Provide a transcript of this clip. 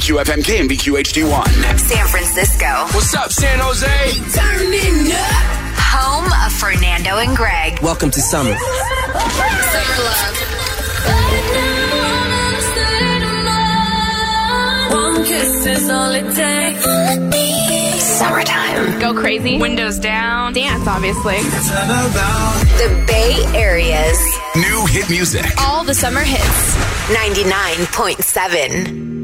BQFM KMBQ HD1. San Francisco. What's up, San Jose? Turning up. Home of Fernando and Greg. Welcome to summer. Summer love. One kiss is all it takes. Summertime. Go crazy. Windows down. Dance, obviously. The Bay Area's New hit music. All the summer hits. 99.7.